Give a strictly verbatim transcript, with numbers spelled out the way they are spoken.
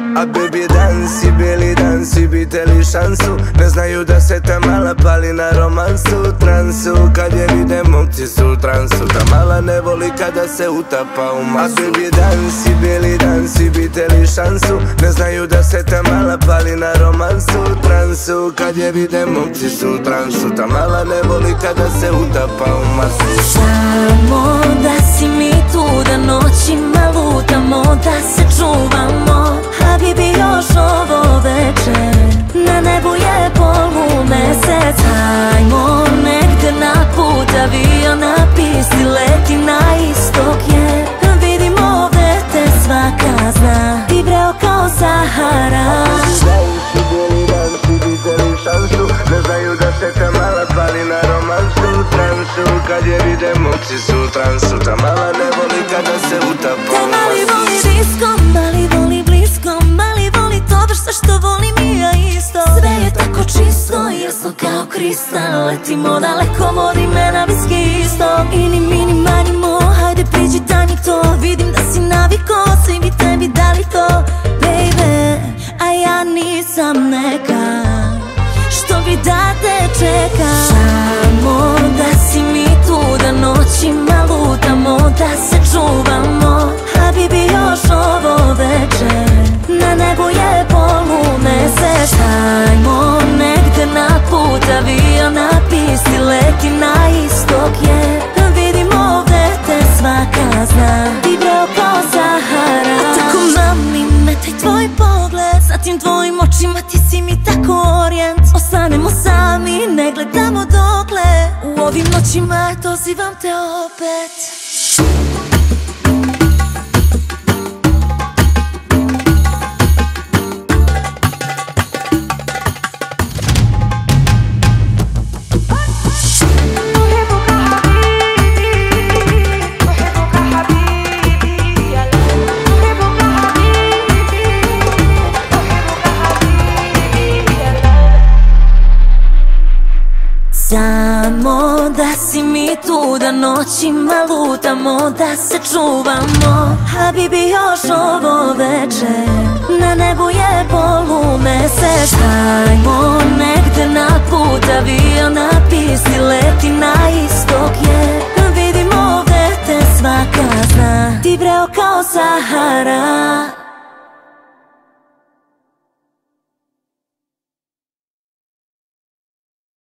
A baby dansi, bijeli dansi, bite li šansu? Ne znaju da se ta mala pali na romansu, transu. Kad je vide momci su u transu, ta mala ne voli kada se utapa u masu. A baby dansi, bijeli dansi, bite li šansu? Ne znaju da se ta mala pali na romansu, transu. Kad je vide momci su u transu, ta mala ne voli kada se utapa u masu. Samo da si mi tu, da noćima lutamo, da se čuvamo. Habibi, još ovo večer, na nebu je polumesec. Hajmo negde na put, avion na pisti leti na istok je. Vidim ovde te svaka zna, ti vreo kao Sahara. Bijeli dansi, bite li šansu? Ne znaju da se ta mala pali na romansu, transu. Kad je vide momci su u transu, ta mala ne voli kada se utapa u masu. Te mali voli disko, mali voli blisko, mali voli to baš sve što volim i ja isto. Sve je tako čisto, jasno kao kristal, letimo daleko, vodi me na bliski istok. Ini mini manimo, hajde priđi tanji to, vidim da si naviko, svi bi tebi dali to, baby. A ja nisam neka što bi da te čeka. Samo da si mi tu, da noćima lutamo, da se čuvamo. Habibi, još ovo večer, na nebu je polumesec. Hajmo negde na put, avion na pisti leti na istok je. Vidim ovde te svaka zna, ti breo kao Sahara. A tako mami me taj tvoj pogled, sa tim tvojim očima ti si mi tako orijent. Ostanemo sami, ne gledamo dokle, u ovim noćima dozivam te opet. Samo da si mi tu, da noćima lutamo, da se čuvamo. Habibi, još ovo večer, na nebu je polumesec. Hajmo negde na put, avion na pisti leti na istok je. Vidim ovde te svaka zna, ti vreo kao Sahara.